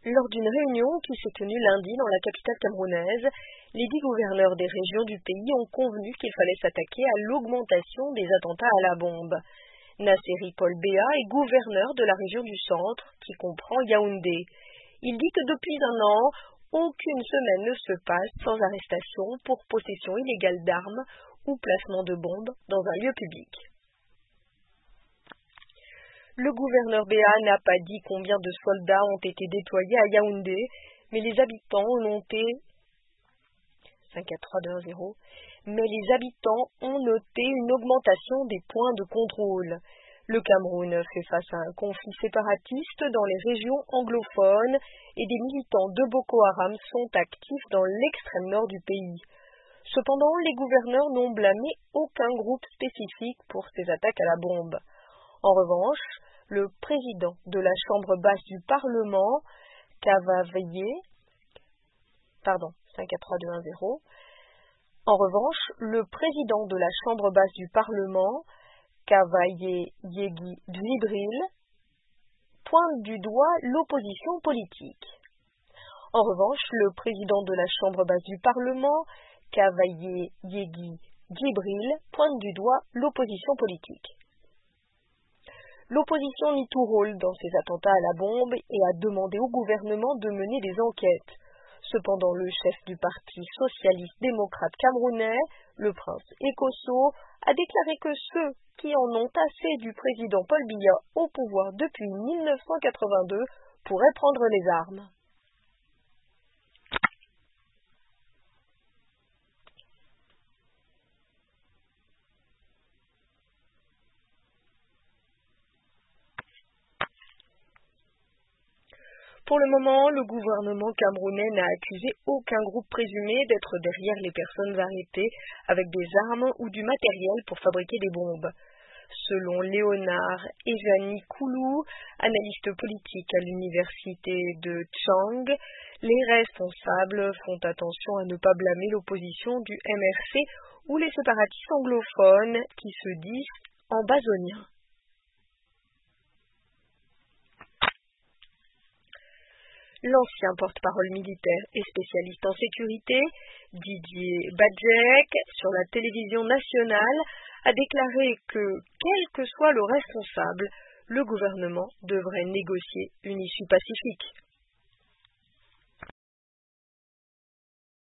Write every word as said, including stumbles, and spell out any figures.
Lors d'une réunion qui s'est tenue lundi dans la capitale camerounaise, les dix gouverneurs des régions du pays ont convenu qu'il fallait s'attaquer à l'augmentation des attentats à la bombe. Nasseri Paul Béa est gouverneur de la région du centre, qui comprend Yaoundé. Il dit que depuis un an, aucune semaine ne se passe sans arrestation pour possession illégale d'armes ou placement de bombes dans un lieu public. Le gouverneur Béa n'a pas dit combien de soldats ont été déployés à Yaoundé, mais les habitants ont noté cinq quatre trois deux un zéro, mais les habitants ont noté une augmentation des points de contrôle. Le Cameroun fait face à un conflit séparatiste dans les régions anglophones et des militants de Boko Haram sont actifs dans l'extrême nord du pays. Cependant, les gouverneurs n'ont blâmé aucun groupe spécifique pour ces attaques à la bombe. En revanche, le président de la Chambre basse du Parlement, Cavavaye, pardon, cinq quatre trois deux un zéro, en revanche, le président de la Chambre basse du Parlement, Cavaye Yegui Djibril, pointe du doigt l'opposition politique. En revanche, le président de la Chambre basse du Parlement, Cavaye Yegui Djibril, pointe du doigt l'opposition politique. L'opposition nie tout rôle dans ces attentats à la bombe et a demandé au gouvernement de mener des enquêtes. Cependant, le chef du parti socialiste-démocrate camerounais, le prince Ekosso, a déclaré que ceux qui en ont assez du président Paul Biya au pouvoir depuis mille neuf cent quatre-vingt-deux pourraient prendre les armes. Pour le moment, le gouvernement camerounais n'a accusé aucun groupe présumé d'être derrière les personnes arrêtées avec des armes ou du matériel pour fabriquer des bombes. Selon Léonard Ejani Koulou, analyste politique à l'université de Tchang, les responsables font attention à ne pas blâmer l'opposition du M R C ou les séparatistes anglophones qui se disent ambazoniens. L'ancien porte-parole militaire et spécialiste en sécurité, Didier Badjek, sur la télévision nationale, a déclaré que, quel que soit le responsable, le gouvernement devrait négocier une issue pacifique.